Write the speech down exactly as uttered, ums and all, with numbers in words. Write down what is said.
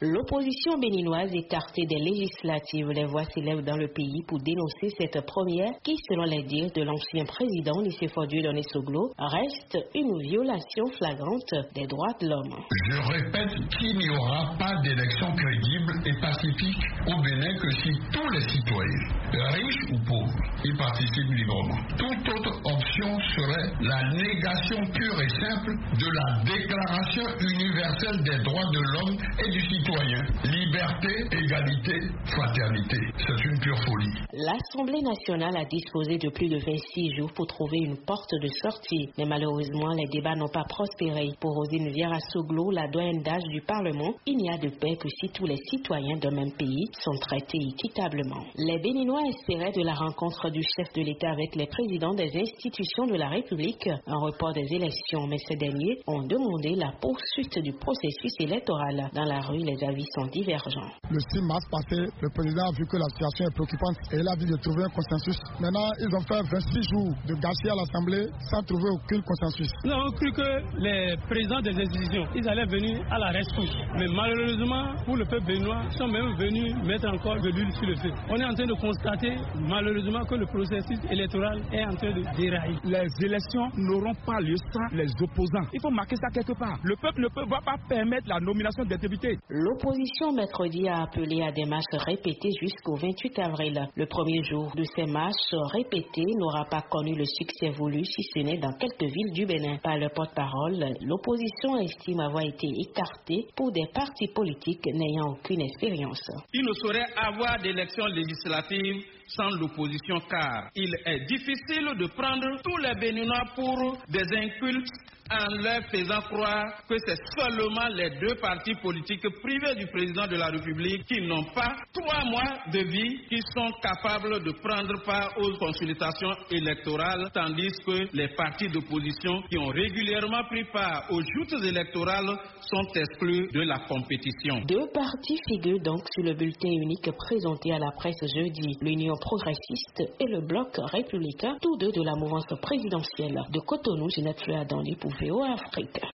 L'opposition béninoise écartée des législatives, les voix s'élèvent dans le pays pour dénoncer cette première qui, selon les dires de l'ancien président Nicéphore Dieudonné Soglo, reste une violation flagrante des droits de l'homme. Je répète qu'il n'y aura pas d'élection crédible et pacifique au Bénin que si tous les citoyens, riches ou pauvres, y participent librement. Toute autre option serait la négation pure et simple de la Déclaration universelle des droits de l'homme et du citoyen. Liberté, égalité, fraternité. C'est une pure folie. L'Assemblée nationale a disposé de plus de vingt-six jours pour trouver une porte de sortie. Mais malheureusement, les débats n'ont pas prospéré. Pour Rosine Vieira Soglo, la doyenne d'âge du Parlement, il n'y a de paix que si tous les citoyens d'un même pays sont traités équitablement. Les Béninois espéraient de la rencontre du chef de l'État avec les présidents des institutions de la République un report des élections, mais ces derniers ont demandé la poursuite du processus électoral. Dans la rue, les avis sont divergents. Le six mars passé, le président a vu que la situation est préoccupante et il a dit de trouver un consensus. Maintenant, ils ont fait vingt-six jours de gâchis à l'Assemblée sans trouver aucun consensus. Nous avons cru que les présidents des institutions, ils allaient venir à la rescousse. Mais malheureusement, pour le peuple béninois, ils sont même venus mettre encore de l'huile sur le feu. On est en train de constater, malheureusement, que le processus électoral est en train de dérailler. Les élections n'auront pas lieu sans les opposants. Il faut marquer ça quelque part. Le peuple ne peut, va pas permettre la nomination des députés. L'opposition mercredi a appelé à des marches répétées jusqu'au vingt-huit avril. Le premier jour de ces marches répétées n'aura pas connu le succès voulu si ce n'est dans quelques villes du Bénin. Par le porte-parole, l'opposition estime avoir été écartée pour des partis politiques n'ayant aucune expérience. Il ne saurait avoir d'élections législatives sans l'opposition car il est difficile de prendre tous les Béninois pour des incultes en leur faisant croire que c'est seulement les deux partis politiques privés du président de la République qui n'ont pas trois mois de vie qui sont capables de prendre part aux consultations électorales, tandis que les partis d'opposition qui ont régulièrement pris part aux joutes électorales sont exclus de la compétition. Deux partis figurent donc sur le bulletin unique présenté à la presse jeudi, l'Union progressiste et le Bloc républicain, tous deux de la mouvance présidentielle. De Cotonou, Ginette Fleur Dandy pour V O A Afrique.